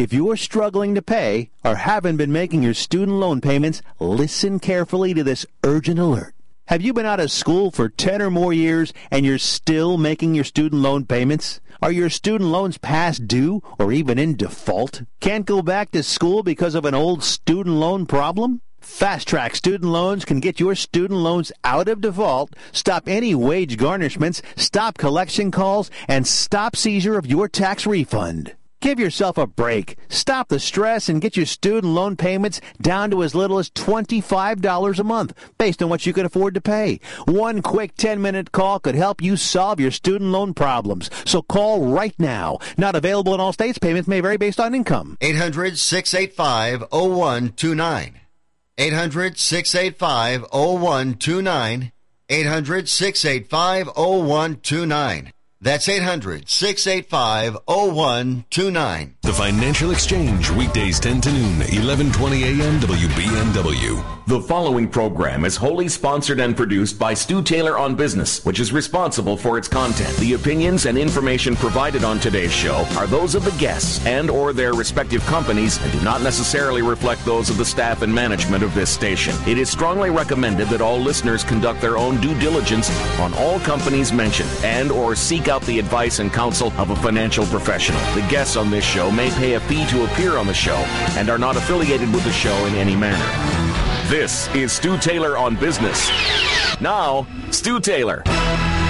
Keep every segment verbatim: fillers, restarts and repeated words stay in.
If you're struggling to pay or haven't been making your student loan payments, listen carefully to this urgent alert. Have you been out of school for ten or more years and you're still making your student loan payments? Are your student loans past due or even in default? Can't go back to school because of an old student loan problem? Fast Track Student Loans can get your student loans out of default, stop any wage garnishments, stop collection calls, and stop seizure of your tax refund. Give yourself a break. Stop the stress and get your student loan payments down to as little as twenty-five dollars a month, based on what you can afford to pay. One quick ten-minute call could help you solve your student loan problems. So call right now. Not available in all states. Payments may vary based on income. eight hundred, six eight five, oh one two nine. eight hundred, six eight five, oh one two nine. eight hundred, six eight five, oh one two nine. That's eight hundred, six eight five, oh one two nine. The Financial Exchange, weekdays ten to noon, eleven twenty a.m. W B N W. The following program is wholly sponsored and produced by Stu Taylor on Business, which is responsible for its content. The opinions and information provided on today's show are those of the guests and or their respective companies and do not necessarily reflect those of the staff and management of this station. It is strongly recommended that all listeners conduct their own due diligence on all companies mentioned and or seek out the advice and counsel of a financial professional. The guests on this show may pay a fee to appear on the show and are not affiliated with the show in any manner. This is Stu Taylor on Business. Now, Stu Taylor. All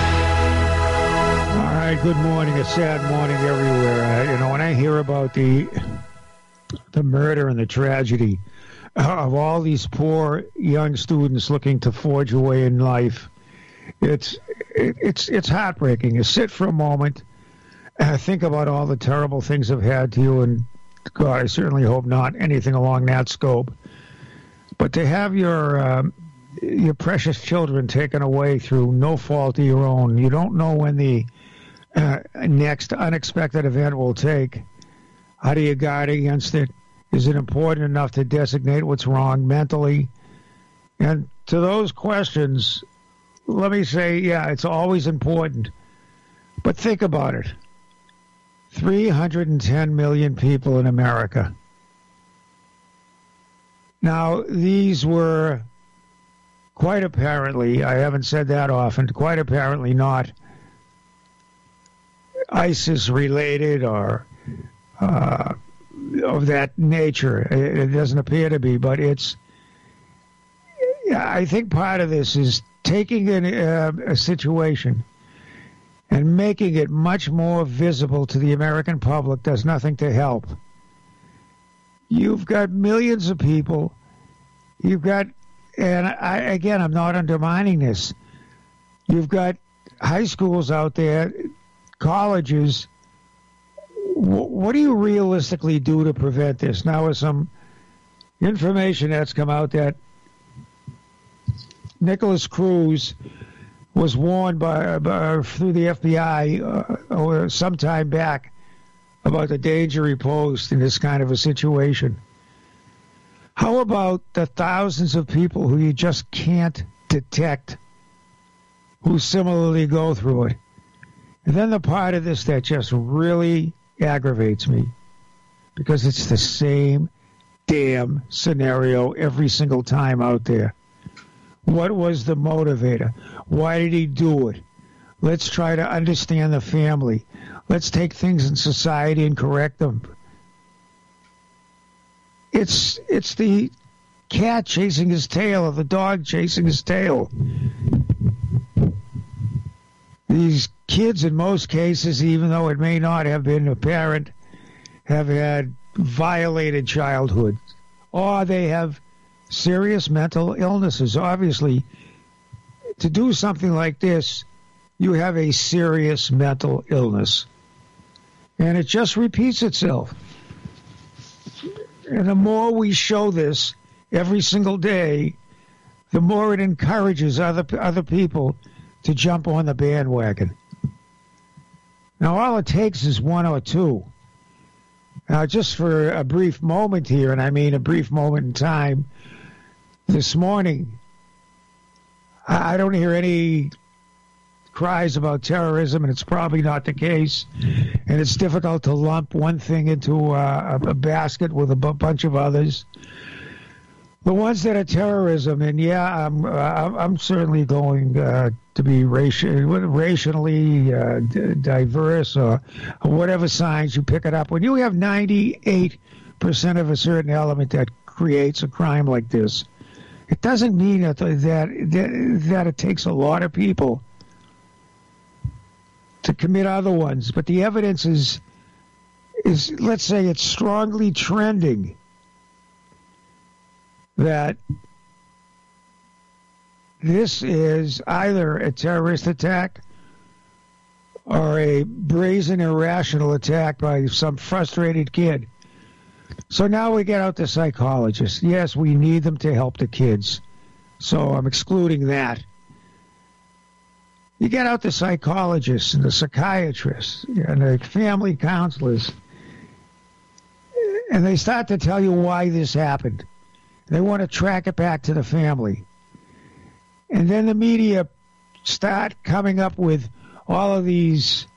right, good morning. A sad morning everywhere. Uh, you know, when I hear about the the murder and the tragedy of all these poor young students looking to forge a way in life, it's it, it's it's heartbreaking. You sit for a moment, uh, think about all the terrible things I've had to you, and God, I certainly hope not anything along that scope. But to have your um, your precious children taken away through no fault of your own, you don't know when the uh, next unexpected event will take. How do you guard against it? Is it important enough to designate what's wrong mentally? And to those questions, let me say, yeah, it's always important. But think about it. three hundred ten million people in America. Now, these were quite apparently, I haven't said that often, quite apparently not ISIS-related or uh, of that nature. It, it doesn't appear to be, but it's, I think part of this is taking an, uh, a situation and making it much more visible to the American public does nothing to help. You've got millions of people. You've got, and I, again, I'm not undermining this. You've got high schools out there, colleges. W- what do you realistically do to prevent this? Now, with some information that's come out that Nicholas Cruz was warned by, by through the F B I uh, or some time back about the danger he posed in this kind of a situation. How about the thousands of people who you just can't detect who similarly go through it? And then the part of this that just really aggravates me, because it's the same damn scenario every single time out there. What was the motivator? Why did he do it? Let's try to understand the family. Let's take things in society and correct them. It's it's the cat chasing his tail or the dog chasing his tail. These kids, in most cases, even though it may not have been apparent, have had violated childhood, or they have serious mental illnesses. Obviously, to do something like this, you have a serious mental illness. And it just repeats itself. And the more we show this every single day, the more it encourages other other people to jump on the bandwagon. Now, all it takes is one or two. Now, just for a brief moment here, and I mean a brief moment in time, this morning, I don't hear any cries about terrorism, and it's probably not the case. And it's difficult to lump one thing into uh, a, a basket with a b- bunch of others. The ones that are terrorism, and yeah, I'm uh, I'm certainly going uh, to be racial, racially uh, d- diverse or, or whatever signs you pick it up. When you have ninety-eight percent of a certain element that creates a crime like this, it doesn't mean that that that, that it takes a lot of people to commit other ones. But the evidence is is let's say it's strongly trending that this is either a terrorist attack or a brazen, irrational attack by some frustrated kid. So now we get out the psychologists. Yes, we need them to help the kids. So I'm excluding that. You get out the psychologists and the psychiatrists and the family counselors, and they start to tell you why this happened. They want to track it back to the family. And then the media start coming up with all of these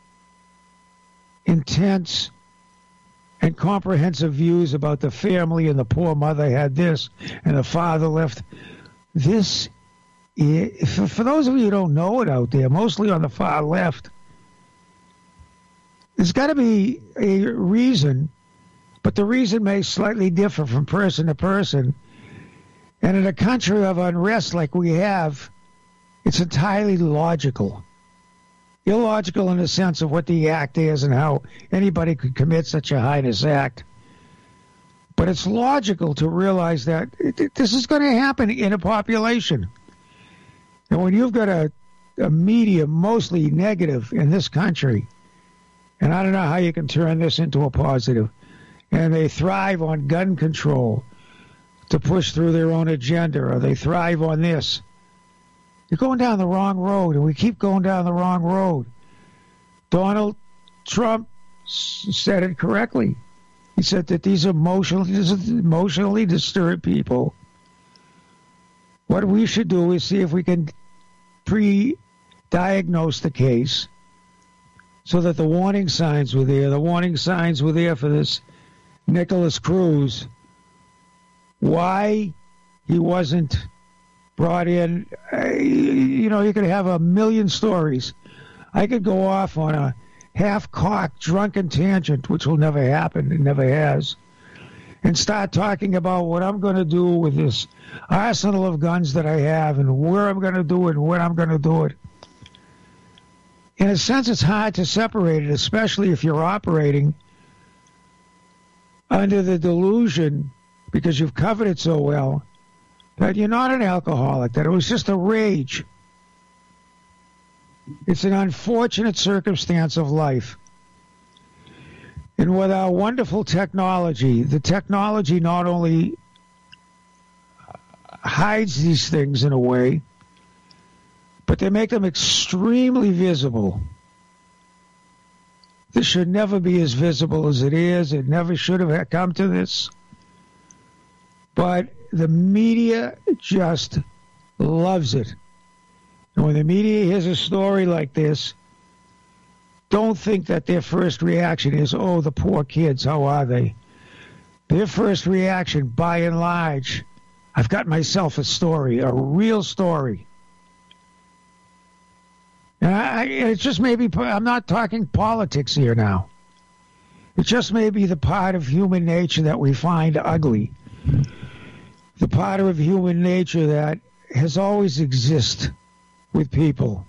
intense and comprehensive views about the family, and the poor mother had this and the father left. This, for, for those of you who don't know it out there, mostly on the far left, there's got to be a reason, but the reason may slightly differ from person to person. And in a country of unrest like we have, it's entirely logical. Illogical in the sense of what the act is and how anybody could commit such a heinous act. But it's logical to realize that this is going to happen in a population. And when you've got a, a media mostly negative in this country, and I don't know how you can turn this into a positive, and they thrive on gun control to push through their own agenda, or they thrive on this. You're going down the wrong road, and we keep going down the wrong road. Donald Trump s- said it correctly. He said that these emotionally, emotionally disturbed people, what we should do is see if we can pre-diagnose the case so that the warning signs were there. The warning signs were there for this Nicholas Cruz. Why he wasn't brought in, you know, you could have a million stories. I could go off on a half-cocked, drunken tangent, which will never happen, it never has, and start talking about what I'm going to do with this arsenal of guns that I have and where I'm going to do it and when I'm going to do it. In a sense, it's hard to separate it, especially if you're operating under the delusion, because you've covered it so well, that you're not an alcoholic, that it was just a rage. It's an unfortunate circumstance of life. And with our wonderful technology, the technology not only hides these things in a way, but they make them extremely visible. This should never be as visible as it is. It never should have come to this. But the media just loves it. And when the media hears a story like this, don't think that their first reaction is, oh, the poor kids, how are they? Their first reaction, by and large, I've got myself a story, a real story. And I, it's just maybe, I'm not talking politics here now. It just may be the part of human nature that we find ugly. The part of human nature that has always existed with people.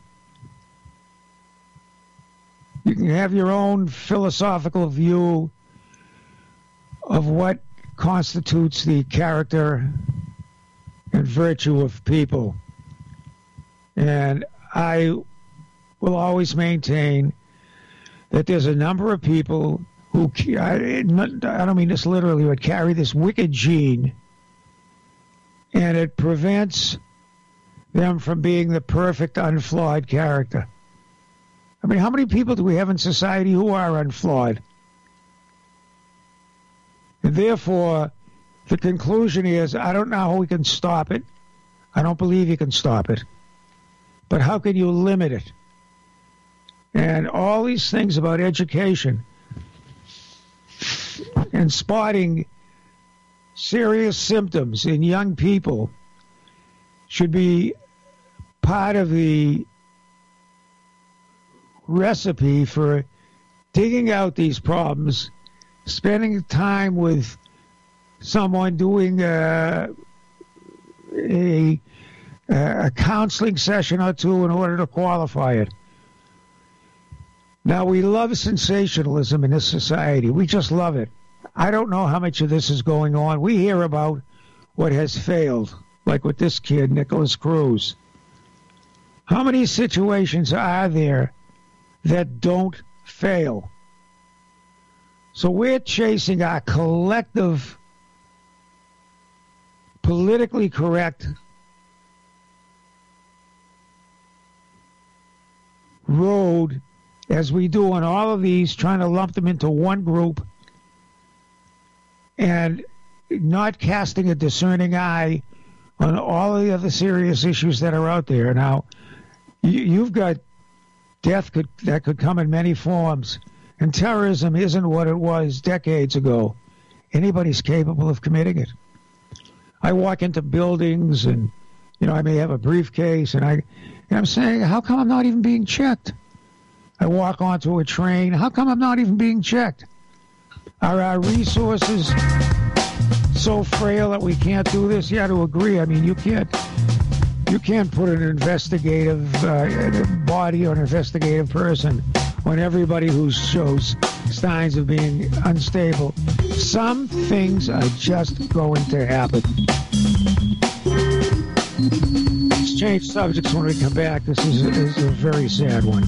You can have your own philosophical view of what constitutes the character and virtue of people. And I will always maintain that there's a number of people who, I don't mean this literally, but carry this wicked gene, and it prevents them from being the perfect, unflawed character. I mean, how many people do we have in society who are unflawed? And therefore, the conclusion is, I don't know how we can stop it. I don't believe you can stop it. But how can you limit it? and all these things about education and spotting serious symptoms in young people should be part of the recipe for digging out these problems, spending time with someone doing a, a, a counseling session or two in order to qualify it. Now, we love sensationalism in this society. We just love it. I don't know how much of this is going on. We hear about what has failed, like with this kid, Nicholas Cruz. How many situations are there that don't fail? So we're chasing our collective, politically correct road, as we do on all of these, trying to lump them into one group and not casting a discerning eye on all of the other serious issues that are out there. Now, you've got death could, that could come in many forms, and terrorism isn't what it was decades ago. Anybody's capable of committing it. I walk into buildings, and you know I may have a briefcase, and I, and I'm saying, how come I'm not even being checked? I walk onto a train. How come I'm not even being checked? Are our resources so frail that we can't do this? Yeah, to agree. I mean, you can't. You can't put an investigative uh, body or an investigative person on everybody who shows signs of being unstable. Some things are just going to happen. Let's change subjects when we come back. This is a, this is a very sad one.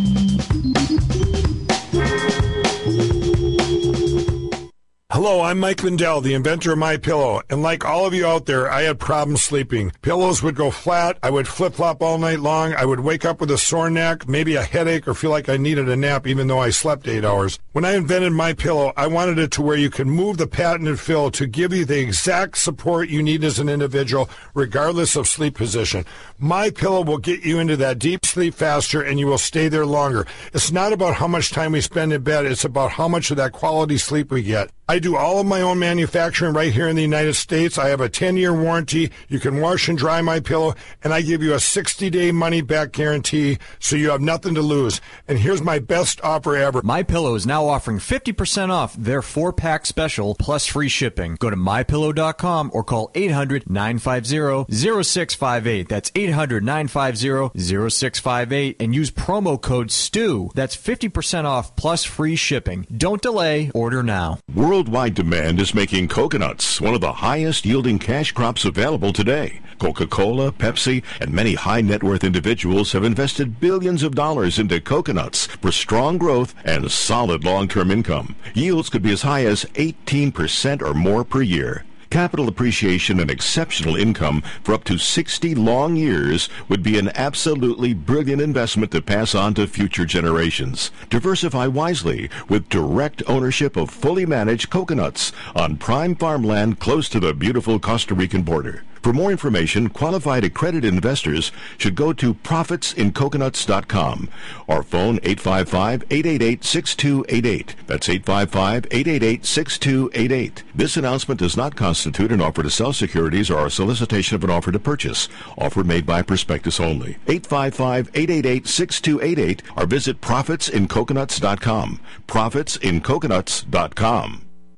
Hello, I'm Mike Lindell, the inventor of MyPillow, and like all of you out there, I had problems sleeping. Pillows would go flat, I would flip-flop all night long, I would wake up with a sore neck, maybe a headache, or feel like I needed a nap even though I slept eight hours. When I invented MyPillow, I wanted it to where you can move the patented fill to give you the exact support you need as an individual, regardless of sleep position. MyPillow will get you into that deep sleep faster, and you will stay there longer. It's not about how much time we spend in bed, it's about how much of that quality sleep we get. I do all of my own manufacturing right here in the United States. I have a ten-year warranty. You can wash and dry my pillow, and I give you a sixty-day money-back guarantee, so you have nothing to lose. And here's my best offer ever. MyPillow is now offering fifty percent off their four-pack special plus free shipping. Go to my pillow dot com or call eight hundred, nine five zero, zero six five eight. That's eight hundred, nine five zero, zero six five eight, and use promo code STEW. That's fifty percent off plus free shipping. Don't delay. Order now. Worldwide demand is making coconuts one of the highest yielding cash crops available today. Coca-Cola, Pepsi, and many high net worth individuals have invested billions of dollars into coconuts for strong growth and solid long-term income. Yields could be as high as eighteen percent or more per year. Capital appreciation and exceptional income for up to sixty long years would be an absolutely brilliant investment to pass on to future generations. Diversify wisely with direct ownership of fully managed coconuts on prime farmland close to the beautiful Costa Rican border. For more information, qualified accredited investors should go to profits in coconuts dot com or phone eight five five, eight eight eight, six two eight eight. That's eight five five, eight eight eight, six two eight eight. This announcement does not constitute an offer to sell securities or a solicitation of an offer to purchase. Offer made by prospectus only. eight five five, eight eight eight, six two eight eight or visit profits in coconuts dot com. profits in coconuts dot com.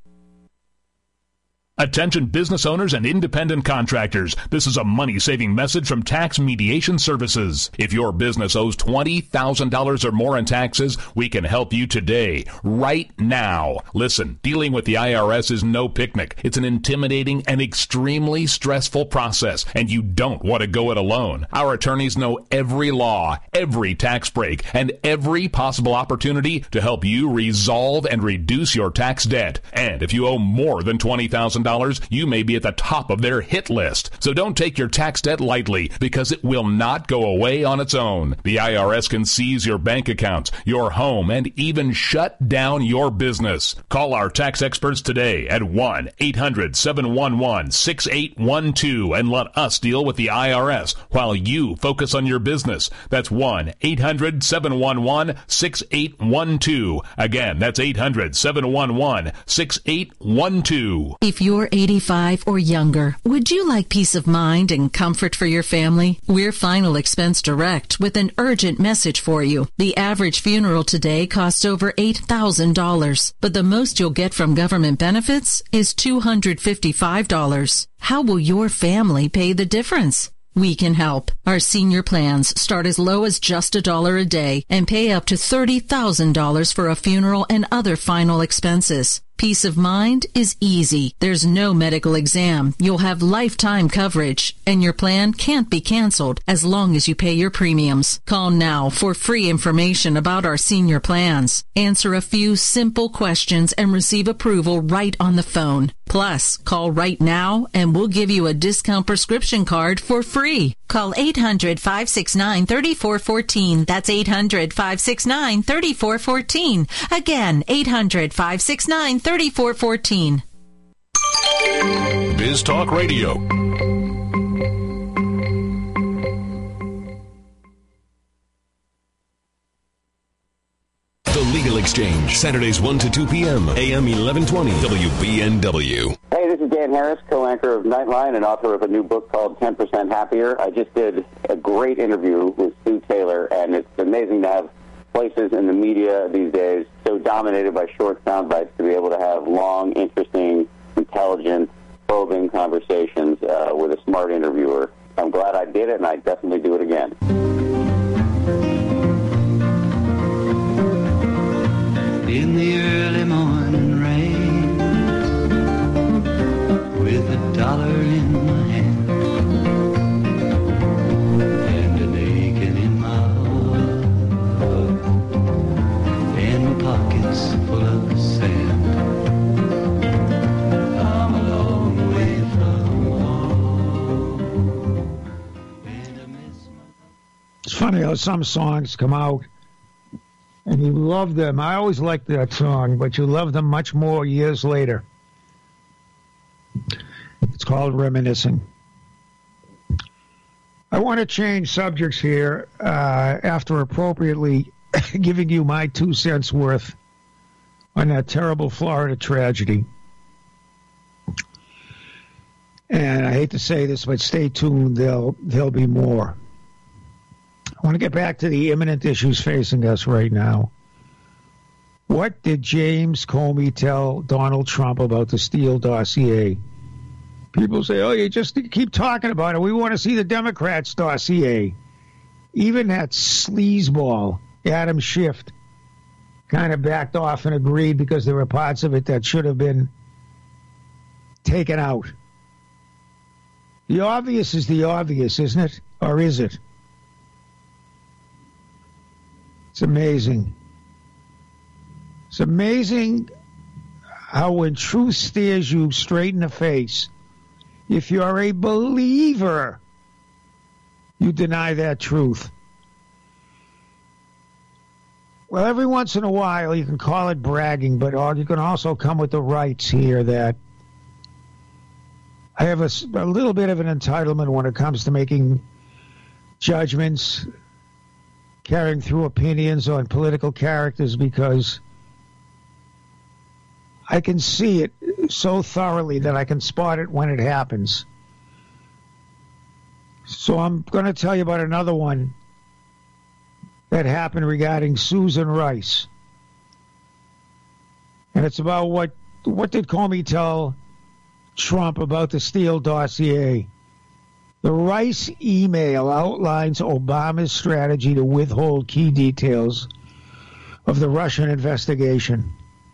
Attention business owners and independent contractors. This is a money-saving message from Tax Mediation Services. If your business owes twenty thousand dollars or more in taxes, we can help you today, right now. Listen, dealing with the I R S is no picnic. It's an intimidating and extremely stressful process, and you don't want to go it alone. Our attorneys know every law, every tax break, and every possible opportunity to help you resolve and reduce your tax debt. And if you owe more than twenty thousand dollars, dollars, you may be at the top of their hit list. So don't take your tax debt lightly, because it will not go away on its own. The I R S can seize your bank accounts, your home, and even shut down your business. Call our tax experts today at one eight hundred seven one one six eight one two and let us deal with the I R S while you focus on your business. That's one eight hundred seven one one six eight one two. Again, that's eight hundred seven one one six eight one two. If you're eighty-five or younger, would you like peace of mind and comfort for your family? We're Final Expense Direct with an urgent message for you. The average funeral today costs over eight thousand dollars, but the most you'll get from government benefits is two hundred fifty-five dollars. How will your family pay the difference? We can help. Our senior plans start as low as just a dollar a day and pay up to thirty thousand dollars for a funeral and other final expenses. Peace of mind is easy. There's no medical exam. You'll have lifetime coverage, and your plan can't be canceled as long as you pay your premiums. Call now for free information about our senior plans. Answer a few simple questions and receive approval right on the phone. Plus, call right now and we'll give you a discount prescription card for free. Call eight hundred five six nine three four one four. That's eight hundred five six nine three four one four. Again, eight hundred five six nine three four one four. Biz Talk Radio. The Legal Exchange, Saturdays one to two p.m., A M eleven twenty, W B N W. Hey, this is Dan Harris, co-anchor of Nightline and author of a new book called ten percent Happier. I just did a great interview with Stu Taylor, and it's amazing to have places in the media these days so dominated by short sound bites to be able to have long, interesting, intelligent, probing conversations uh, with a smart interviewer. I'm glad I did it, and I definitely do it again. In the early morning rain, with a dollar in my hand and an aching in my heart, and my pockets full of sand, I'm a long way from home, and I miss my... It's funny how some songs come out and you love them. I always liked that song, but you love them much more years later. It's called Reminiscing. I want to change subjects here uh, after appropriately giving you my two cents worth on that terrible Florida tragedy. And I hate to say this, but stay tuned. There'll, there'll be more. I want to get back to the imminent issues facing us right now. What did James Comey tell Donald Trump about the Steele dossier? People say, oh, you just keep talking about it. We want to see the Democrats' dossier. Even that sleazeball, Adam Schiff, kind of backed off and agreed because there were parts of it that should have been taken out. The obvious is the obvious, isn't it? Or is it? It's amazing. It's amazing how when truth stares you straight in the face, if you're a believer, you deny that truth. Well, every once in a while, you can call it bragging, but you can also come with the rights here that I have a, a little bit of an entitlement when it comes to making judgments, carrying through opinions on political characters, because I can see it so thoroughly that I can spot it when it happens. So I'm going to tell you about another one that happened regarding Susan Rice. And it's about what, what did Comey tell Trump about the Steele dossier? The Rice email outlines Obama's strategy to withhold key details of the Russian investigation.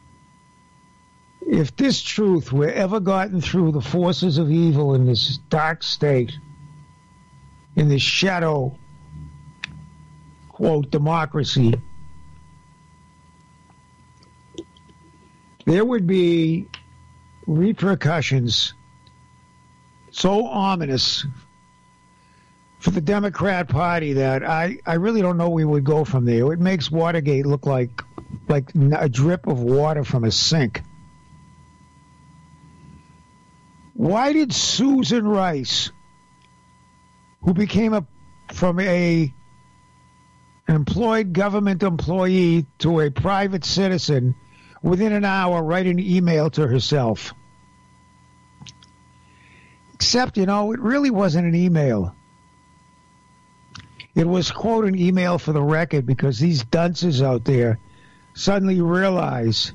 If this truth were ever gotten through the forces of evil in this dark state, in this shadow, quote, democracy, there would be repercussions so ominous for the Democrat Party that I, I really don't know where we would go from there. It makes Watergate look like like a drip of water from a sink. Why did Susan Rice, who became a from a an employed government employee to a private citizen, within an hour write an email to herself? Except, you know, it really wasn't an email. It was, quote, an email for the record, because these dunces out there suddenly realize,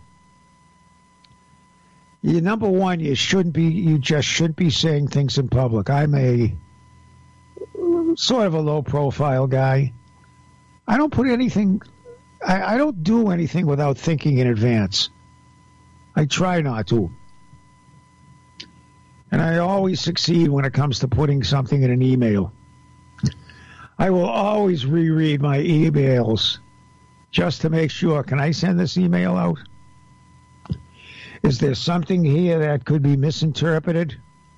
you, number one, you shouldn't be, you just shouldn't be saying things in public. I'm a sort of a low-profile guy. I don't put anything, I, I don't do anything without thinking in advance. I try not to. And I always succeed when it comes to putting something in an email. I will always reread my emails just to make sure. Can I send this email out? Is there something here that could be misinterpreted?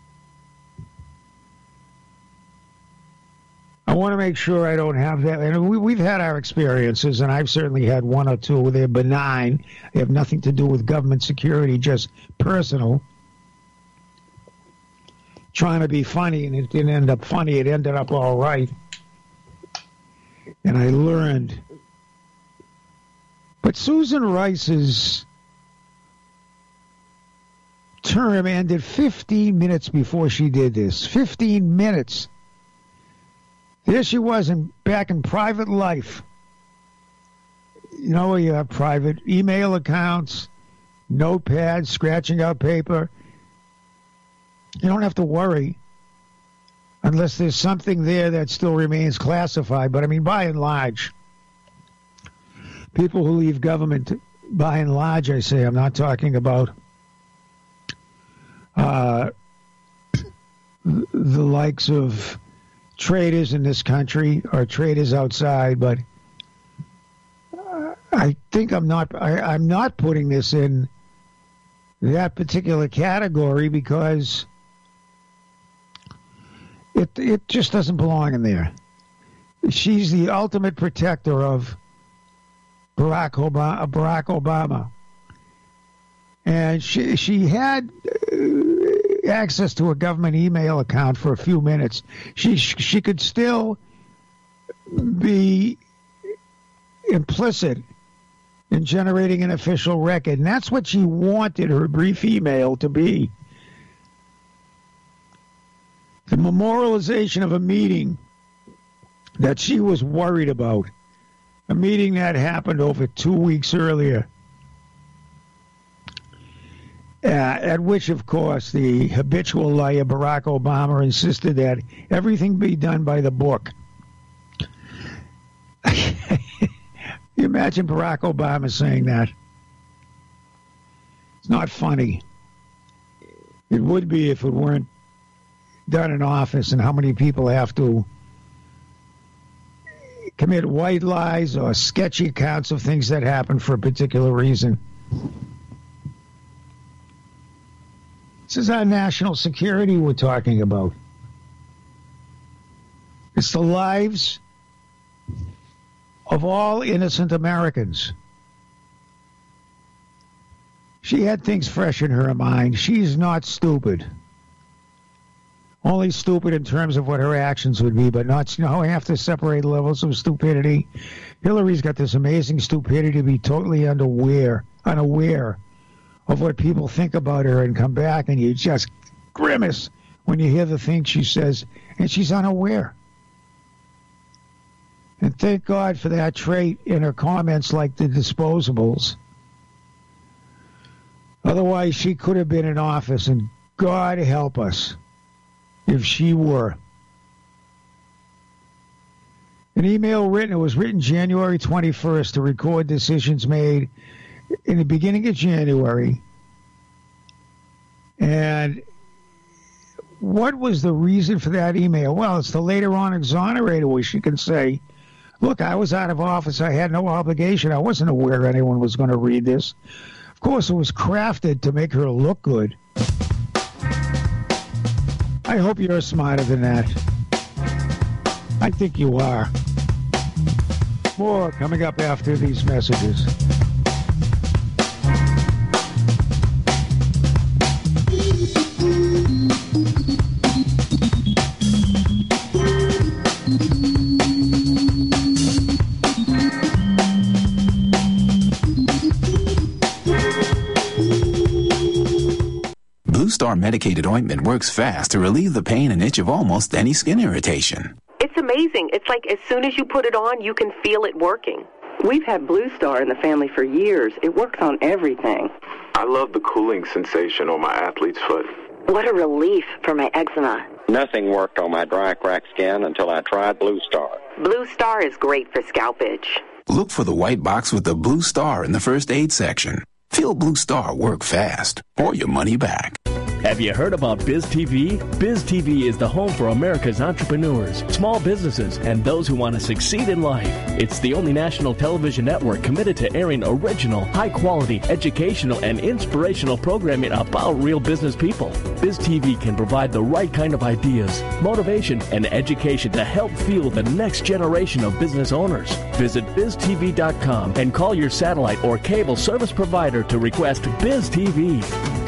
I want to make sure I don't have that. And we, we've had our experiences, and I've certainly had one or two. They're benign. They have nothing to do with government security, just personal. Trying to be funny, and it didn't end up funny. It ended up all right. And I learned. But Susan Rice's term ended fifteen minutes before she did this. fifteen minutes. There she was in, back in private life. You know, you have private email accounts, notepads, scratching out paper. You don't have to worry unless there's something there that still remains classified. But, I mean, by and large, people who leave government, by and large, I say, I'm not talking about uh, the likes of traders in this country or traders outside, but I think I'm not, I, I'm not putting this in that particular category because It it just doesn't belong in there. She's the ultimate protector of Barack Obama. Barack Obama, and she she had access to a government email account for a few minutes. She she could still be implicit in generating an official record, and that's what she wanted her brief email to be. The memorialization of a meeting that she was worried about, a meeting that happened over two weeks earlier, uh, at which, of course, the habitual liar Barack Obama insisted that everything be done by the book. You imagine Barack Obama saying that? It's not funny. It would be if it weren't done in office, and how many people have to commit white lies or sketchy accounts of things that happen for a particular reason. This is our national security we're talking about. It's the lives of all innocent Americans. She had things fresh in her mind. She's not stupid. Only stupid in terms of what her actions would be, but not, you know, I have to separate levels of stupidity. Hillary's got this amazing stupidity to be totally unaware, unaware of what people think about her and come back and you just grimace when you hear the things she says, and she's unaware. And thank God for that trait in her comments like the disposables. Otherwise, she could have been in office, and God help us if she were. An email written, it was written January twenty-first to record decisions made in the beginning of January. And what was the reason for that email? Well, it's to later on exonerate her, where she can say, look, I was out of office. I had no obligation. I wasn't aware anyone was going to read this. Of course, it was crafted to make her look good. I hope you're smarter than that. I think you are. More coming up after these messages. Blue Star medicated ointment works fast to relieve the pain and itch of almost any skin irritation. It's amazing. It's like as soon as you put it on, you can feel it working. We've had Blue Star in the family for years. It works on everything. I love the cooling sensation on my athlete's foot. What a relief for my eczema. Nothing worked on my dry, cracked skin until I tried Blue Star. Blue Star is great for scalp itch. Look for the white box with the Blue Star in the first aid section. Feel Blue Star work fast, or your money back. Have you heard about BizTV? BizTV is the home for America's entrepreneurs, small businesses, and those who want to succeed in life. It's the only national television network committed to airing original, high-quality, educational, and inspirational programming about real business people. BizTV can provide the right kind of ideas, motivation, and education to help fuel the next generation of business owners. Visit biz T V dot com and call your satellite or cable service provider to request BizTV.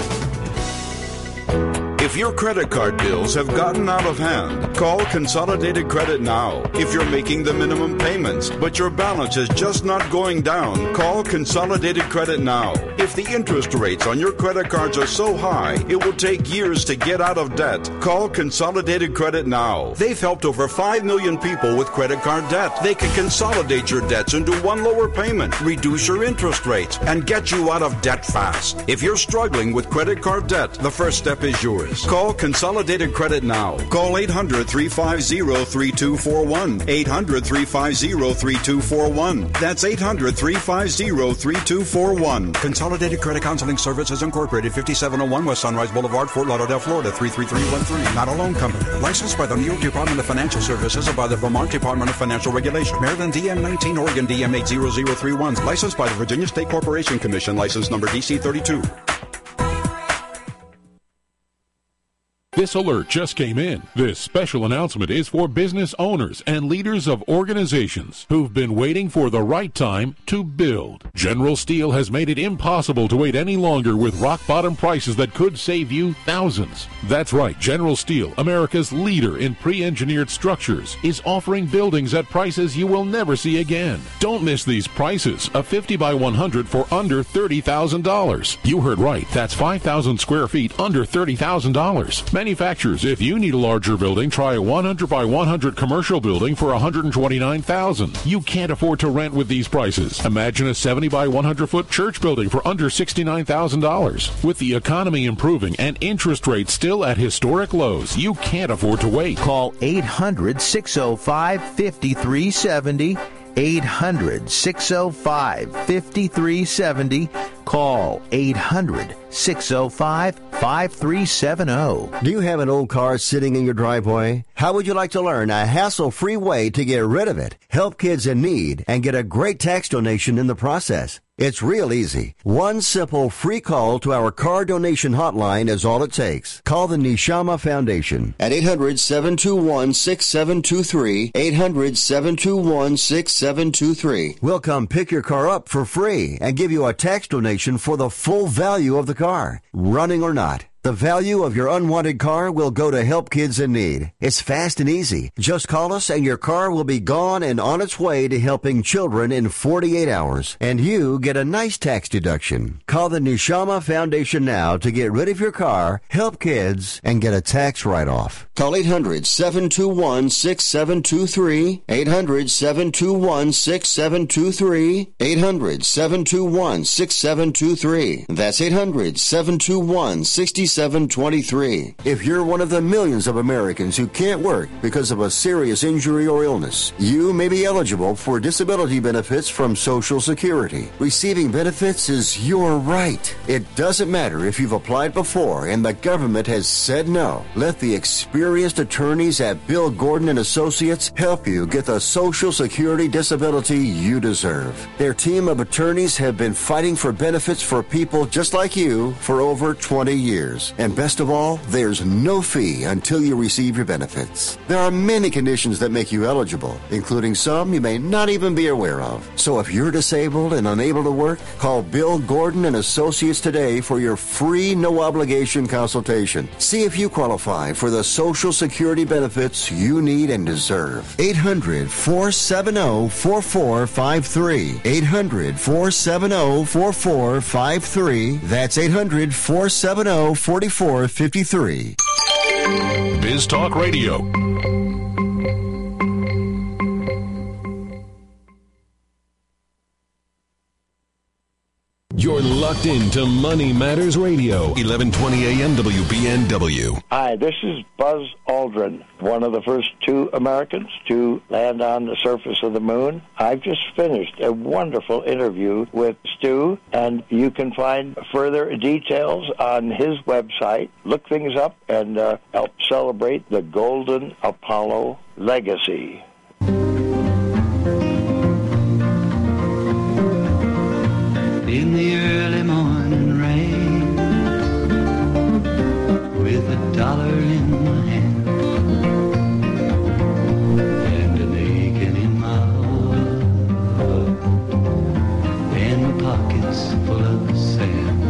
If your credit card bills have gotten out of hand, call Consolidated Credit now. If you're making the minimum payments, but your balance is just not going down, call Consolidated Credit now. If the interest rates on your credit cards are so high, it will take years to get out of debt, call Consolidated Credit now. They've helped over five million people with credit card debt. They can consolidate your debts into one lower payment, reduce your interest rates, and get you out of debt fast. If you're struggling with credit card debt, the first step is yours. Call Consolidated Credit now. Call eight hundred, three five zero, three two four one. eight hundred, three five zero, three two four one. That's eight hundred, three five zero, three two four one. Consolidated Credit Counseling Services Incorporated, fifty-seven oh one West Sunrise Boulevard, Fort Lauderdale, Florida, three three three one three. Not a loan company. Licensed by the New York Department of Financial Services and by the Vermont Department of Financial Regulation. Maryland D M nineteen, Oregon D M eight zero zero three one. Licensed by the Virginia State Corporation Commission. License number D C thirty-two. This alert just came in. This special announcement is for business owners and leaders of organizations who've been waiting for the right time to build. General Steel has made it impossible to wait any longer with rock-bottom prices that could save you thousands. That's right, General Steel, America's leader in pre-engineered structures, is offering buildings at prices you will never see again. Don't miss these prices. A fifty by one hundred for under thirty thousand dollars. You heard right. That's five thousand square feet under thirty thousand dollars. Manufacturers, if you need a larger building, try a one hundred by one hundred commercial building for one hundred twenty-nine thousand dollars. You can't afford to rent with these prices. Imagine a seventy by one hundred foot church building for under sixty-nine thousand dollars. With the economy improving and interest rates still at historic lows, you can't afford to wait. Call eight hundred, six oh five, five three seven oh. eight hundred, six oh five, five three seven oh. Call eight hundred, six oh five, five three seven oh. Do you have an old car sitting in your driveway? How would you like to learn a hassle-free way to get rid of it, help kids in need, and get a great tax donation in the process? It's real easy. One simple free call to our car donation hotline is all it takes. Call the Neshama Foundation at eight hundred, seven two one, six seven two three, eight hundred, seven two one, six seven two three. We'll come pick your car up for free and give you a tax donation for the full value of the car, running or not. The value of your unwanted car will go to help kids in need. It's fast and easy. Just call us and your car will be gone and on its way to helping children in forty-eight hours. And you get a nice tax deduction. Call the Neshama Foundation now to get rid of your car, help kids, and get a tax write-off. Call eight hundred, seven two one, six seven two three, eight hundred, seven two one, six seven two three, eight hundred, seven two one, six seven two three. That's eight hundred, seven two one, six seven two three. If you're one of the millions of Americans who can't work because of a serious injury or illness, you may be eligible for disability benefits from Social Security. Receiving benefits is your right. It doesn't matter if you've applied before and the government has said no. Let the experienced attorneys at Bill Gordon and Associates help you get the Social Security disability you deserve. Their team of attorneys have been fighting for benefits for people just like you for over twenty years. And best of all, there's no fee until you receive your benefits. There are many conditions that make you eligible, including some you may not even be aware of. So if you're disabled and unable to work, call Bill Gordon and Associates today for your free no-obligation consultation. See if you qualify for the Social Security benefits you need and deserve. eight hundred, four seven zero, four four five three. eight hundred, four seven zero, four four five three. That's eight hundred, four seven zero, four four five three. Biz Talk Radio. You're locked into Money Matters Radio, eleven twenty A M W B N W. Hi, this is Buzz Aldrin, one of the first two Americans to land on the surface of the moon. I've just finished a wonderful interview with Stu, and you can find further details on his website. Look things up and uh, help celebrate the Golden Apollo legacy. In the early morning rain, with a dollar in my hand and an aching in my heart and my pockets full of sand,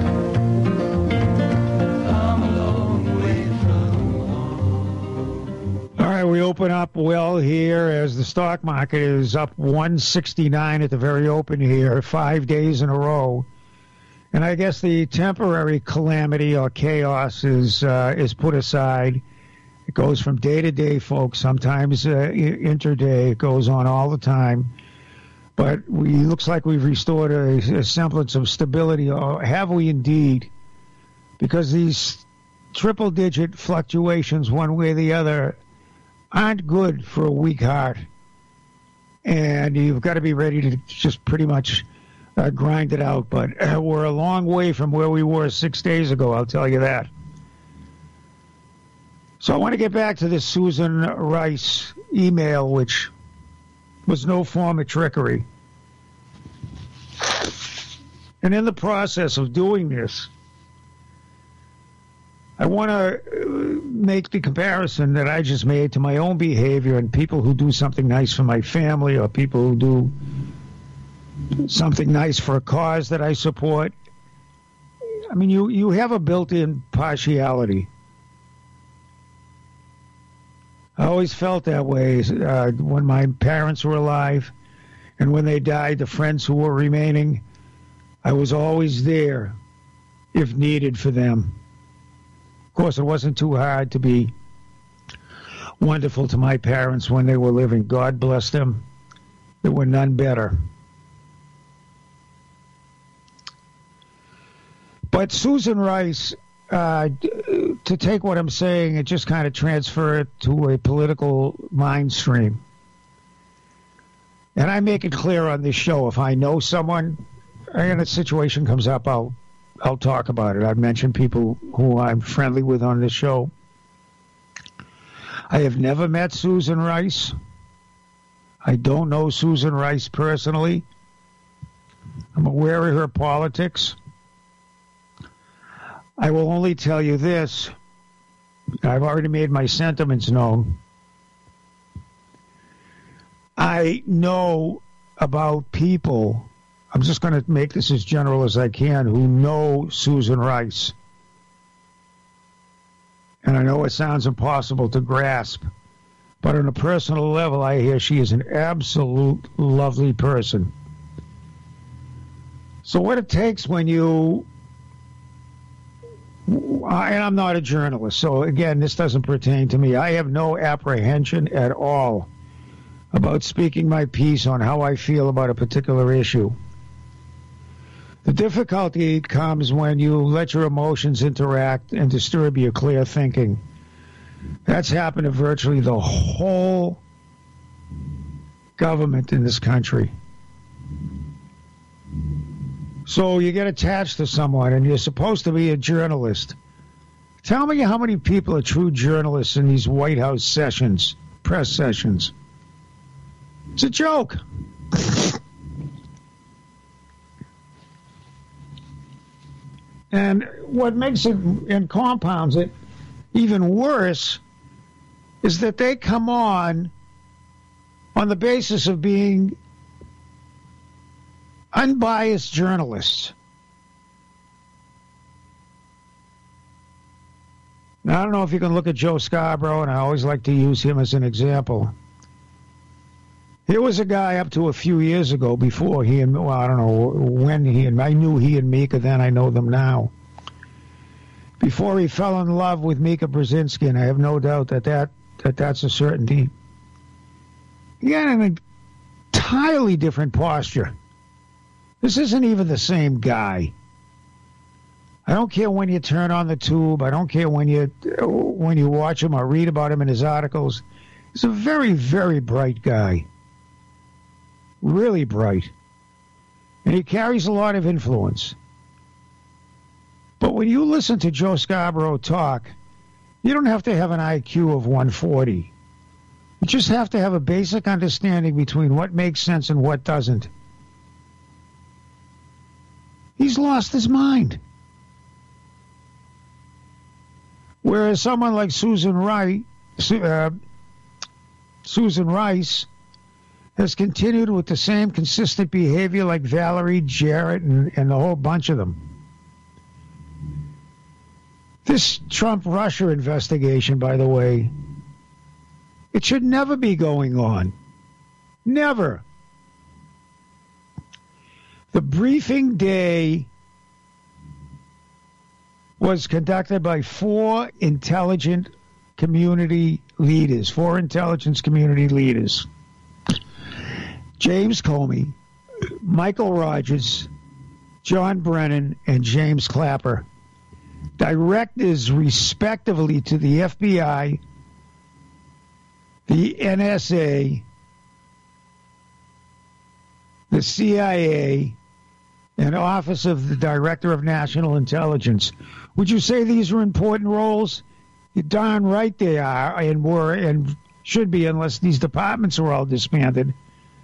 I'm a long way from home. All right, we open up well here as the stock market is up one sixty-nine at the very open here, five days in a row. And I guess the temporary calamity or chaos is uh, is put aside. It goes from day to day, folks. Sometimes uh, interday. It goes on all the time. But we looks like we've restored a, a semblance of stability, or have we indeed? Because these triple-digit fluctuations, one way or the other, aren't good for a weak heart. And you've got to be ready to just pretty much uh, grind it out. But uh, we're a long way from where we were six days ago, I'll tell you that. So I want to get back to this Susan Rice email, which was no form of trickery. And in the process of doing this, I want to make the comparison that I just made to my own behavior and people who do something nice for my family, or people who do something nice for a cause that I support. I mean, you, you have a built-in partiality. I always felt that way uh, when my parents were alive, and when they died, the friends who were remaining, I was always there if needed for them. Of course, it wasn't too hard to be wonderful to my parents when they were living. God bless them. There were none better. But Susan Rice, uh, to take what I'm saying and just kind of transfer it to a political mind stream. And I make it clear on this show, if I know someone and a situation comes up, I'll I'll talk about it. I've mentioned people who I'm friendly with on this show. I have never met Susan Rice. I don't know Susan Rice personally. I'm aware of her politics. I will only tell you this. I've already made my sentiments known. I know about people, I'm just going to make this as general as I can, who know Susan Rice. And I know it sounds impossible to grasp, but on a personal level, I hear she is an absolute lovely person. So what it takes when you... And I'm not a journalist, so again, this doesn't pertain to me. I have no apprehension at all about speaking my piece on how I feel about a particular issue. The difficulty comes when you let your emotions interact and disturb your clear thinking. That's happened to virtually the whole government in this country. So you get attached to someone, and you're supposed to be a journalist. Tell me how many people are true journalists in these White House sessions, press sessions. It's a joke. And what makes it and compounds it even worse is that they come on on the basis of being unbiased journalists. Now, I don't know if you can look at Joe Scarborough, and I always like to use him as an example. Here was a guy up to a few years ago before he and, well, I don't know when he and, I knew he and Mika then, I know them now. Before he fell in love with Mika Brzezinski, and I have no doubt that, that, that that's a certainty. He had an entirely different posture. This isn't even the same guy. I don't care when you turn on the tube. I don't care when you when you watch him or read about him in his articles. He's a very, very bright guy. Really bright. And he carries a lot of influence. But when you listen to Joe Scarborough talk, you don't have to have an I Q of one forty. You just have to have a basic understanding between what makes sense and what doesn't. He's lost his mind. Whereas someone like Susan Rice, uh, Susan Rice has continued with the same consistent behavior like Valerie Jarrett and, and the whole bunch of them. This Trump-Russia investigation, by the way, it should never be going on. Never. The briefing day was conducted by four intelligent community leaders, four intelligence community leaders. James Comey, Michael Rogers, John Brennan, and James Clapper, directors respectively to the F B I, the N S A, the C I A, and Office of the Director of National Intelligence. Would you say these are important roles? You're darn right they are, and were, and should be, unless these departments are all disbanded.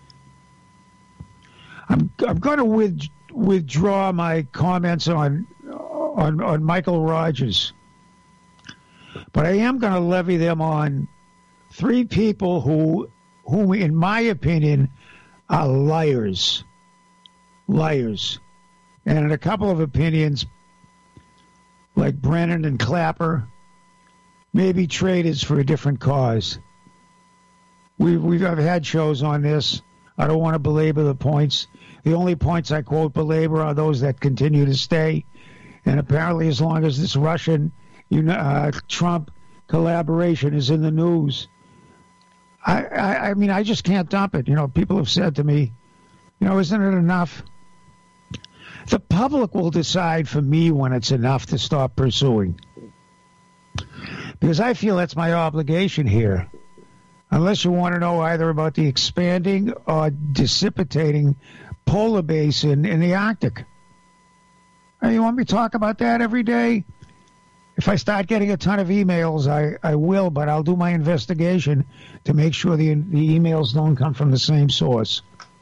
I'm I'm going to with, withdraw my comments on on on Michael Rogers, but I am going to levy them on three people who, who, in my opinion, are liars, liars, and in a couple of opinions, like Brennan and Clapper, maybe traitors for a different cause. We've we've I've had shows on this. I don't want to belabor the points. The only points I quote belabor are those that continue to stay. And apparently, as long as this Russian, you know, uh, Trump collaboration is in the news, I, I, I mean, I just can't dump it. You know, people have said to me, you know, isn't it enough? The public will decide for me when it's enough to stop pursuing. Because I feel that's my obligation here. Unless you want to know either about the expanding or dissipating polar basin in the Arctic. Hey, you want me to talk about that every day? If I start getting a ton of emails, I, I will, but I'll do my investigation to make sure the, the emails don't come from the same source.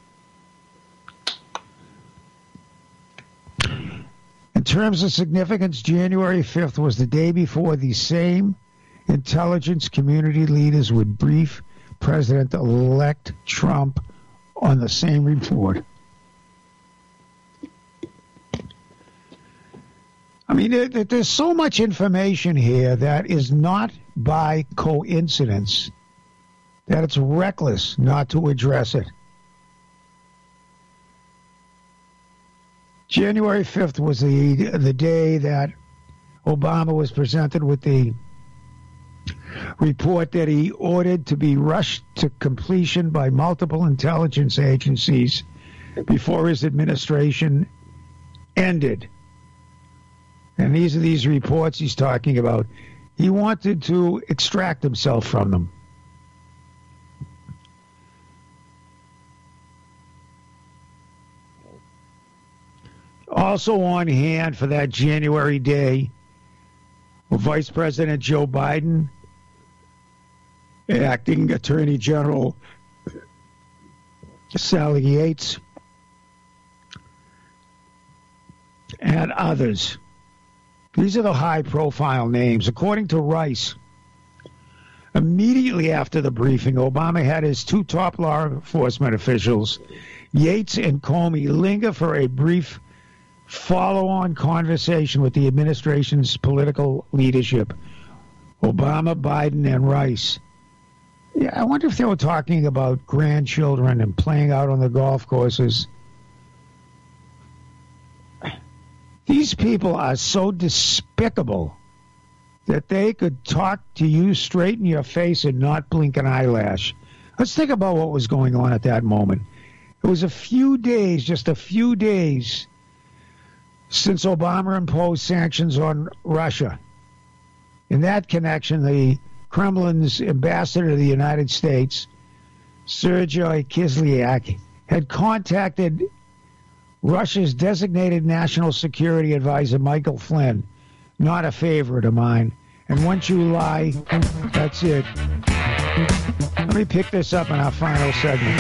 In terms of significance, January fifth was the day before the same intelligence community leaders would brief President-elect Trump on the same report. I mean, there, there's so much information here that is not by coincidence that it's reckless not to address it. January fifth was the the day that Obama was presented with the report that he ordered to be rushed to completion by multiple intelligence agencies before his administration ended. And these are these reports he's talking about. He wanted to extract himself from them. Also on hand for that January day were Vice President Joe Biden, Acting Attorney General Sally Yates, and others. These are the high-profile names. According to Rice, immediately after the briefing, Obama had his two top law enforcement officials, Yates and Comey, linger for a brief follow-on conversation with the administration's political leadership, Obama, Biden, and Rice. Yeah, I wonder if they were talking about grandchildren and playing out on the golf courses. These people are so despicable that they could talk to you straight in your face and not blink an eyelash. Let's think about what was going on at that moment. It was a few days, just a few days, since Obama imposed sanctions on Russia. In that connection, the Kremlin's ambassador to the United States, Sergei Kislyak, had contacted Russia's designated national security advisor, Michael Flynn, not a favorite of mine. And once you lie, that's it. Let me pick this up in our final segment.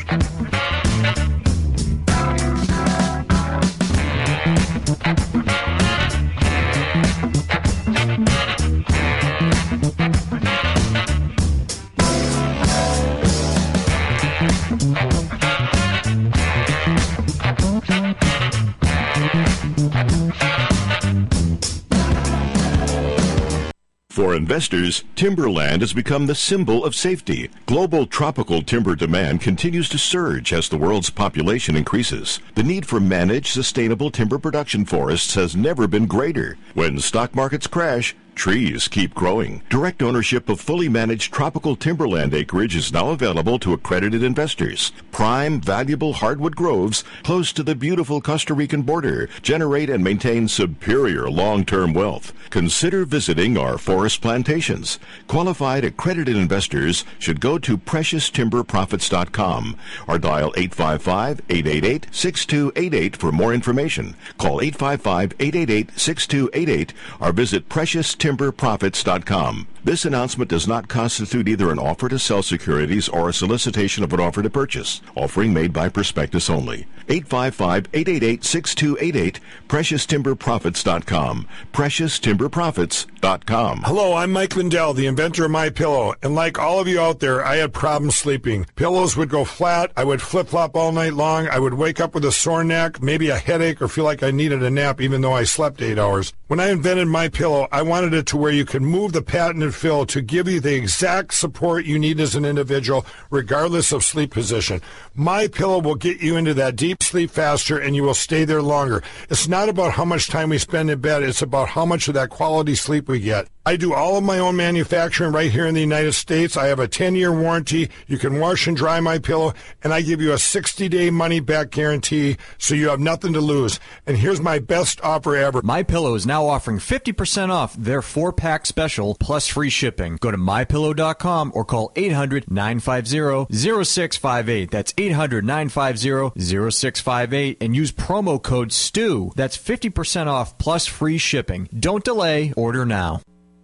For investors, timberland has become the symbol of safety. Global tropical timber demand continues to surge as the world's population increases. The need for managed, sustainable timber production forests has never been greater. When stock markets crash, trees keep growing. Direct ownership of fully managed tropical timberland acreage is now available to accredited investors. Prime, valuable hardwood groves close to the beautiful Costa Rican border generate and maintain superior long-term wealth. Consider visiting our forest plantations. Qualified accredited investors should go to precious timber profits dot com or dial eight five five, eight eight eight, six two eight eight for more information. Call eight five five, eight eight eight, six two eight eight or visit precious timber profits dot com. This announcement does not constitute either an offer to sell securities or a solicitation of an offer to purchase. Offering made by prospectus only. eight five five, eight eight eight, six two eight eight, precious timber profits dot com. precious timber profits dot com. Hello, I'm Mike Lindell, the inventor of MyPillow, and like all of you out there, I had problems sleeping. Pillows would go flat, I would flip-flop all night long, I would wake up with a sore neck, maybe a headache, or feel like I needed a nap even though I slept eight hours. When I invented MyPillow, I wanted it to where you can move the patented fill to give you the exact support you need as an individual, regardless of sleep position. MyPillow will get you into that deep sleep faster, and you will stay there longer. It's not about how much time we spend in bed, it's about how much of that quality sleep we get. I do all of my own manufacturing right here in the United States. I have a ten-year warranty. You can wash and dry my pillow, and I give you a sixty-day money-back guarantee, so you have nothing to lose. And here's my best offer ever. MyPillow is now offering fifty percent off their four-pack special plus free shipping. Go to my pillow dot com or call eight hundred, nine five zero, zero six five eight. That's eight hundred, nine five zero, zero six five eight and use promo code STEW. That's fifty percent off plus free shipping. Don't delay. Order now.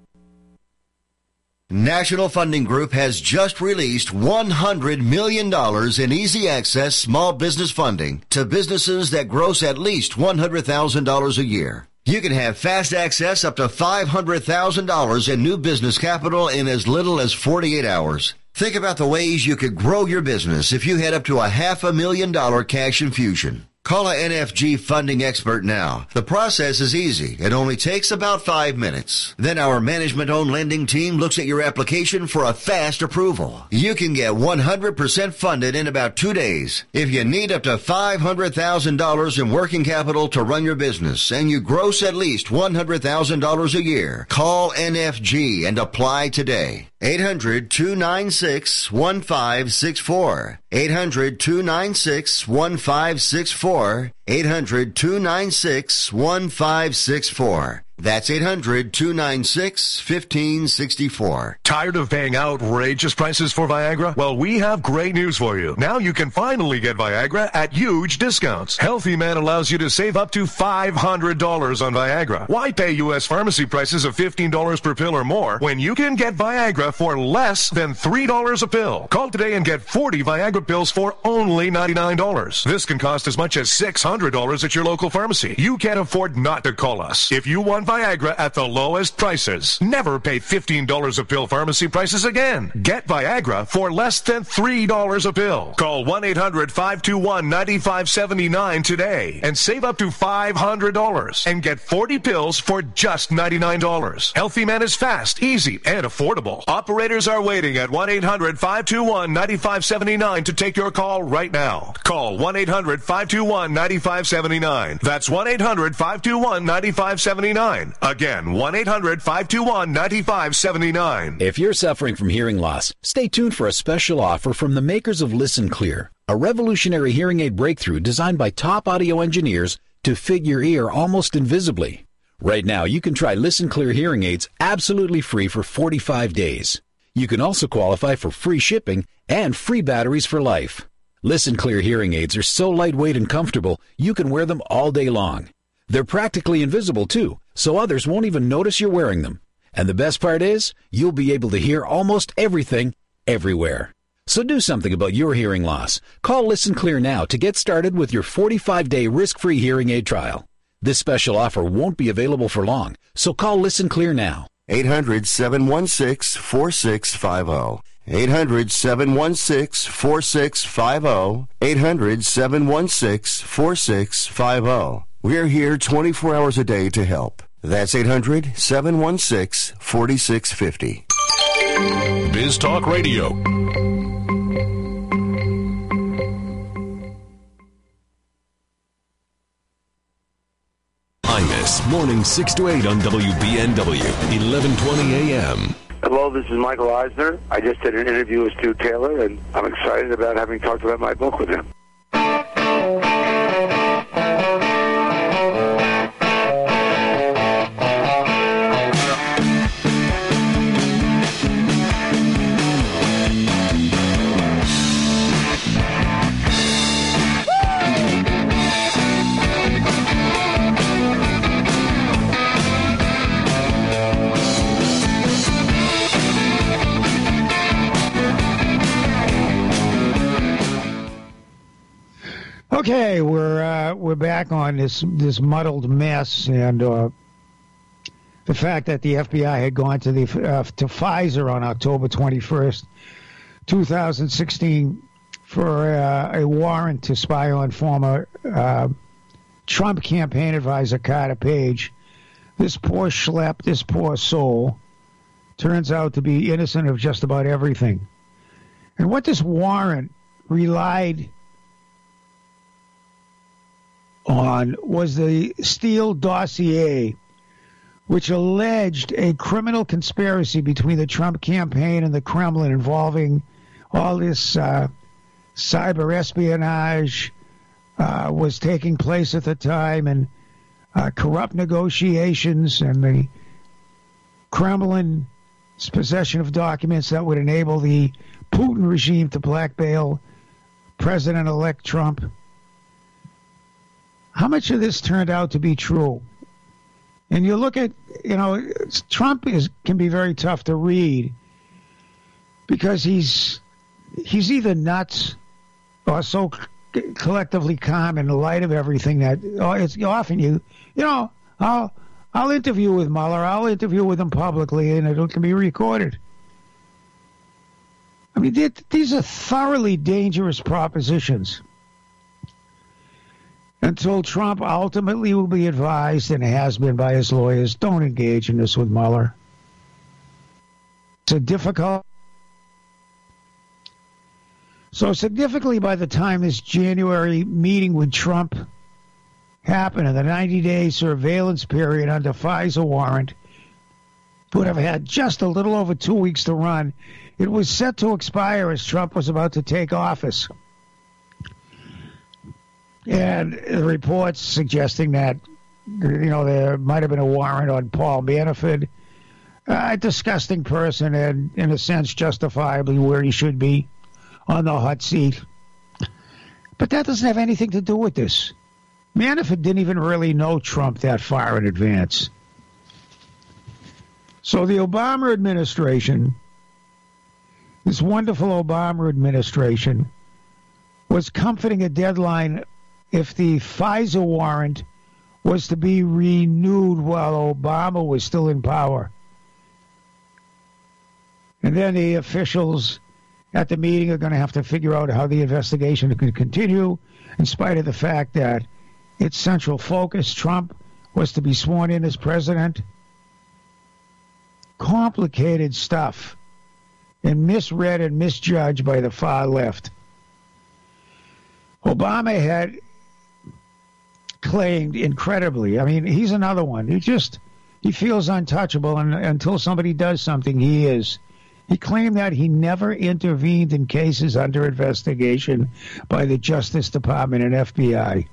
National Funding Group has just released one hundred million dollars in easy access small business funding to businesses that gross at least one hundred thousand dollars a year. You can have fast access up to five hundred thousand dollars in new business capital in as little as forty-eight hours. Think about the ways you could grow your business if you had up to a half a million dollar cash infusion. Call a N F G funding expert now. The process is easy. It only takes about five minutes. Then our management-owned lending team looks at your application for a fast approval. You can get one hundred percent funded in about two days. If you need up to five hundred thousand dollars in working capital to run your business and you gross at least one hundred thousand dollars a year, call N F G and apply today. eight hundred, two nine six, one five six four. eight hundred, two nine six, one five six four. eight hundred, two nine six, one five six four. That's eight hundred, two nine six, one five six four. Tired of paying outrageous prices for Viagra? Well, we have great news for you. Now you can finally get Viagra at huge discounts. Healthy Man allows you to save up to five hundred dollars on Viagra. Why pay U S pharmacy prices of fifteen dollars per pill or more when you can get Viagra for less than three dollars a pill? Call today and get forty Viagra pills for only ninety-nine dollars. This can cost as much as six hundred dollars at your local pharmacy. You can't afford not to call us. If you want Viagra at the lowest prices, never pay fifteen dollars a pill pharmacy prices again. Get Viagra for less than three dollars a pill. Call one eight hundred, five two one, nine five seven nine today and save up to five hundred dollars and get forty pills for just ninety-nine dollars. Healthy Man is fast, easy, and affordable. Operators are waiting at one eight hundred, five two one, nine five seven nine to take your call right now. Call one eight hundred, five two one, nine five seven nine. That's one eight hundred, five two one, nine five seven nine. Again, one eight hundred, five two one, nine five seven nine. If you're suffering from hearing loss, stay tuned for a special offer from the makers of Listen Clear, a revolutionary hearing aid breakthrough designed by top audio engineers to fit your ear almost invisibly. Right now, you can try Listen Clear hearing aids absolutely free for forty-five days. You can also qualify for free shipping and free batteries for life. Listen Clear hearing aids are so lightweight and comfortable, you can wear them all day long. They're practically invisible, too, so others won't even notice you're wearing them. And the best part is, you'll be able to hear almost everything, everywhere. So do something about your hearing loss. Call Listen Clear now to get started with your forty-five day risk-free hearing aid trial. This special offer won't be available for long, so call Listen Clear now. eight hundred, seven one six, four six five zero. eight hundred, seven one six, four six five zero. eight hundred, seven one six, four six five zero. We're here twenty-four hours a day to help. That's eight hundred, seven one six, four six five zero. Biz Talk Radio. Imus, morning six to eight on W B N W, eleven twenty a m. Hello, this is Michael Eisner. I just did an interview with Stu Taylor, and I'm excited about having talked about my book with him. Okay, we're uh, we're back on this this muddled mess, and uh, the fact that the F B I had gone to the uh, to Pfizer on October twenty-first, two thousand sixteen, for uh, a warrant to spy on former uh, Trump campaign advisor Carter Page. This poor schlep, this poor soul, turns out to be innocent of just about everything. And what this warrant relied on was the Steele dossier, which alleged a criminal conspiracy between the Trump campaign and the Kremlin involving all this uh, cyber espionage uh, was taking place at the time, and uh, corrupt negotiations and the Kremlin's possession of documents that would enable the Putin regime to blackmail President-elect Trump. How much of this turned out to be true? And you look at, you know, Trump is can be very tough to read because he's he's either nuts or so collectively calm in the light of everything that oh, it's often you, you know, I'll I'll interview with Mueller, I'll interview with him publicly, and it can be recorded. I mean, these are thoroughly dangerous propositions. Until Trump ultimately will be advised, and has been by his lawyers, don't engage in this with Mueller. It's a difficult. So significantly, by the time this January meeting with Trump happened, in the ninety day surveillance period under FISA warrant, would have had just a little over two weeks to run. It was set to expire as Trump was about to take office. And the reports suggesting that, you know, there might have been a warrant on Paul Manafort, a disgusting person and, in a sense, justifiably where he should be, on the hot seat. But that doesn't have anything to do with this. Manafort didn't even really know Trump that far in advance. So the Obama administration, this wonderful Obama administration, was comforting a deadline if the FISA warrant was to be renewed while Obama was still in power. And then the officials at the meeting are going to have to figure out how the investigation can continue, in spite of the fact that its central focus, Trump, was to be sworn in as president. Complicated stuff, and misread and misjudged by the far left. Obama had claimed incredibly, I mean, he's another one. He just, he feels untouchable, and until somebody does something, he is. He claimed that he never intervened in cases under investigation by the Justice Department and F B I.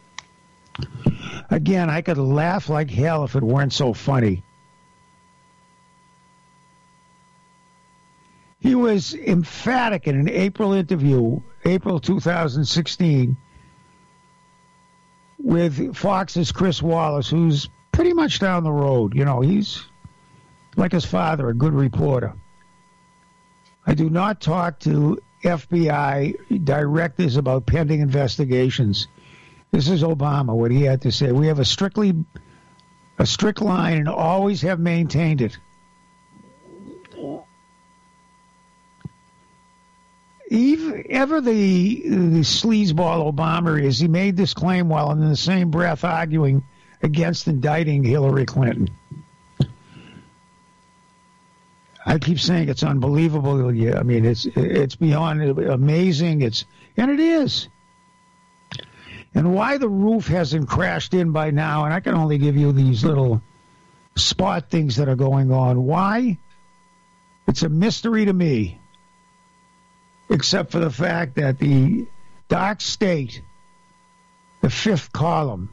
Again, I could laugh like hell if it weren't so funny. He was emphatic in an April interview, April two thousand sixteen, with Fox's Chris Wallace, who's pretty much down the road. You know, he's like his father, a good reporter. I do not talk to F B I directors about pending investigations. This is Obama, what he had to say. We have a strictly a strict line and always have maintained it. Even, ever the, the sleazeball Obama is, he made this claim while in the same breath arguing against indicting Hillary Clinton. I keep saying it's unbelievable. Yeah, I mean, it's it's beyond amazing. It's and it is. And why the roof hasn't crashed in by now, and I can only give you these little spot things that are going on. Why? It's a mystery to me. Except for the fact that the dark state, the fifth column,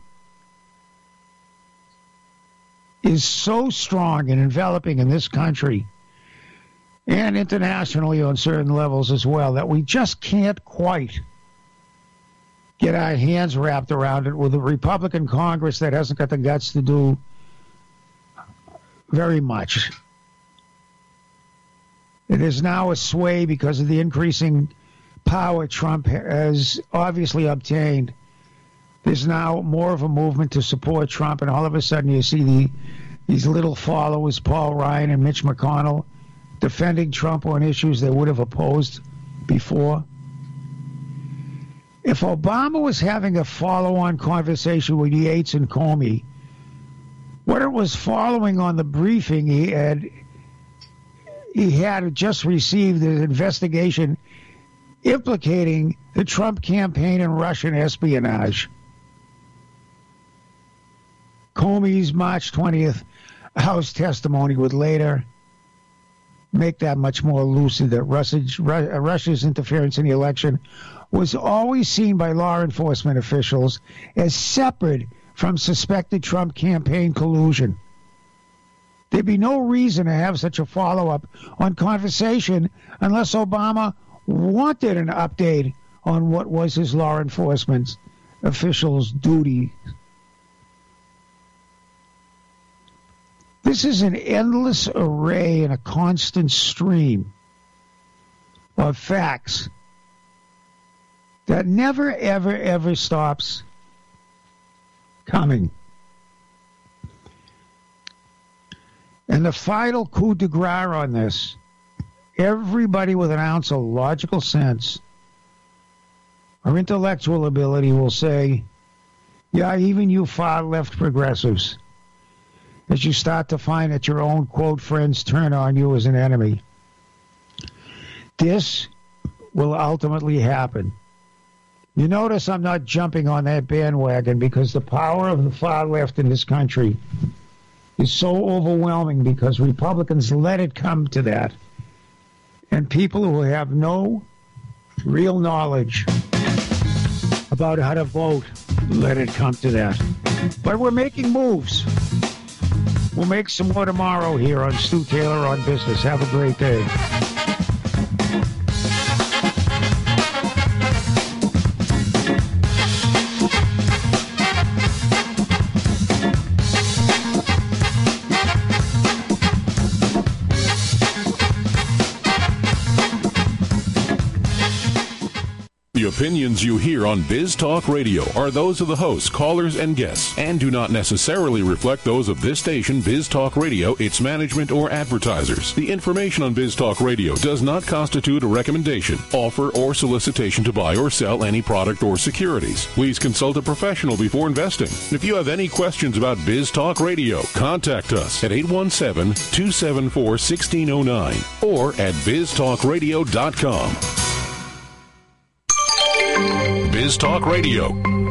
is so strong and enveloping in this country and internationally on certain levels as well that we just can't quite get our hands wrapped around it with a Republican Congress that hasn't got the guts to do very much. It is now a sway because of the increasing power Trump has obviously obtained. There's now more of a movement to support Trump, and all of a sudden you see the these little followers, Paul Ryan and Mitch McConnell, defending Trump on issues they would have opposed before. If Obama was having a follow-on conversation with Yates and Comey, what it was following on the briefing he had He had just received an investigation implicating the Trump campaign and Russian espionage. Comey's March twentieth House testimony would later make that much more lucid that Russia's, Russia's interference in the election was always seen by law enforcement officials as separate from suspected Trump campaign collusion. There'd be no reason to have such a follow-up on conversation unless Obama wanted an update on what was his law enforcement officials' duty. This is an endless array and a constant stream of facts that never, ever, ever stops coming. And the final coup de grace on this, everybody with an ounce of logical sense or intellectual ability will say, yeah, even you far-left progressives, as you start to find that your own, quote, friends turn on you as an enemy. This will ultimately happen. You notice I'm not jumping on that bandwagon because the power of the far left in this country is so overwhelming because Republicans let it come to that. And people who have no real knowledge about how to vote let it come to that. But we're making moves. We'll make some more tomorrow here on Stu Taylor on Business. Have a great day. The opinions you hear on Biz Talk Radio are those of the hosts, callers, and guests, and do not necessarily reflect those of this station, Biz Talk Radio, its management, or advertisers. The information on Biz Talk Radio does not constitute a recommendation, offer, or solicitation to buy or sell any product or securities. Please consult a professional before investing. If you have any questions about Biz Talk Radio, contact us at eight one seven, two seven four, one six zero nine or at biz talk radio dot com. Biz Talk Radio.